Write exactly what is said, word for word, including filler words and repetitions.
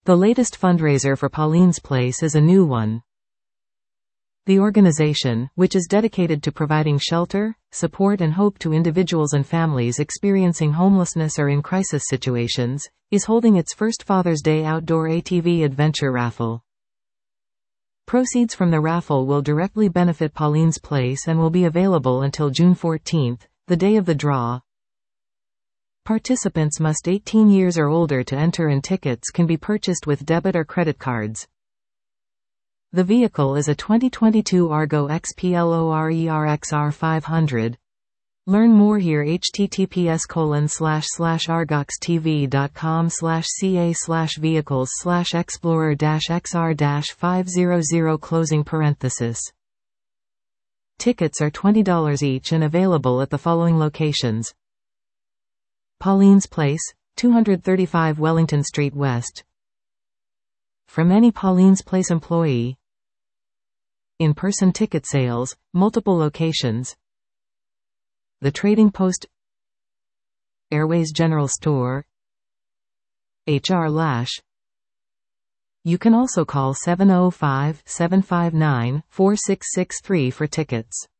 The latest fundraiser for Pauline's Place is a new one. The organization, which is dedicated to providing shelter, support and hope to individuals and families experiencing homelessness or in crisis situations, is holding its first Father's Day outdoor A T V adventure raffle. Proceeds from the raffle will directly benefit Pauline's Place and will be available until June fourteenth, the day of the draw. Participants must be eighteen years or older to enter, and tickets can be purchased with debit or credit cards. The vehicle is a twenty twenty-two Argo X P L O R E R X R five hundred. Learn more here. https colon slash slash argoxtv.com slash ca slash vehicles slash explorer dash xr dash 500 closing parenthesis. Tickets are twenty dollars each and available at the following locations: Pauline's Place, two thirty-five Wellington Street West. From any Pauline's Place employee. In-person ticket sales, multiple locations. The Trading Post, Airways General Store, H R Lash. You can also call seven oh five, seven five nine, four six six three for tickets.